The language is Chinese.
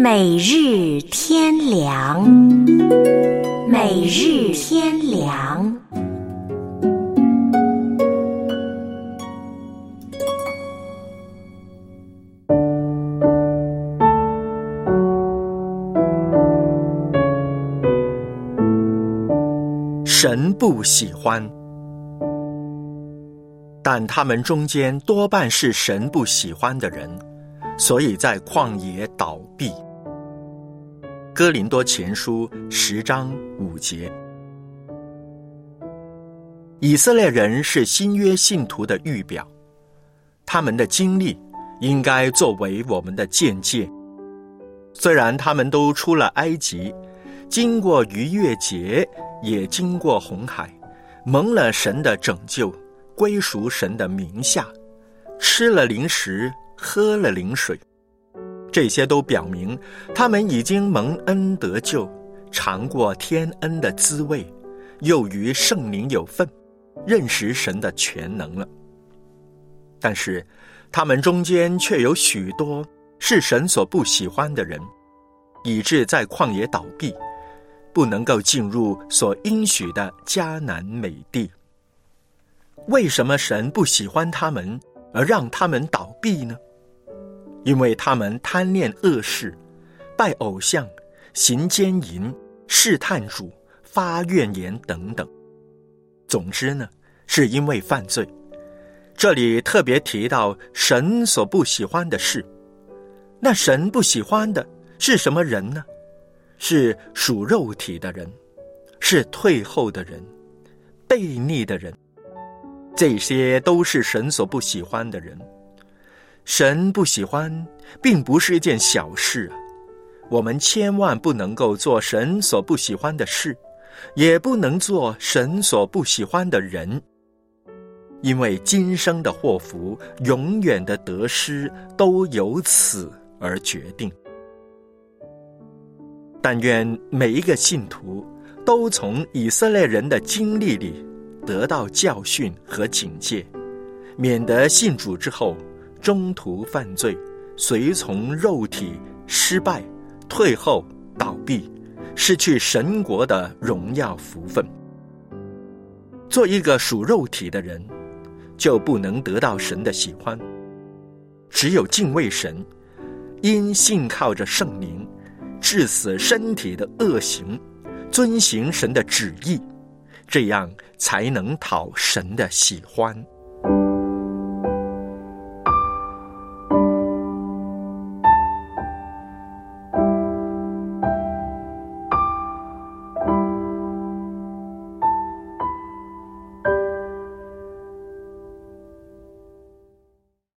每日天良，每日天良。 神不喜欢，但他们中间多半是神不喜欢的人，所以在旷野倒闭。哥林多前书10章5节。以色列人是新约信徒的预表，他们的经历应该作为我们的见解。虽然他们都出了埃及，经过逾越节，也经过红海，蒙了神的拯救，归属神的名下，吃了灵食，喝了灵水，这些都表明他们已经蒙恩得救，尝过天恩的滋味，又与圣灵有份，认识神的全能了。但是他们中间却有许多是神所不喜欢的人，以致在旷野倒闭，不能够进入所应许的迦南美地。为什么神不喜欢他们，而让他们倒闭呢？因为他们贪恋恶事，拜偶像，行奸淫，试探主，发怨言等等。总之呢，是因为犯罪。这里特别提到神所不喜欢的事。那神不喜欢的是什么人呢？是属肉体的人，是退后的人，悖逆的人，这些都是神所不喜欢的人。神不喜欢并不是一件小事啊，我们千万不能够做神所不喜欢的事，也不能做神所不喜欢的人，因为今生的祸福，永远的得失都由此而决定。但愿每一个信徒都从以色列人的经历里得到教训和警戒，免得信主之后中途犯罪，随从肉体，失败，退后，倒闭，失去神国的荣耀福分。做一个属肉体的人，就不能得到神的喜欢。只有敬畏神，因信靠着圣灵，治死身体的恶行，遵行神的旨意，这样才能讨神的喜欢。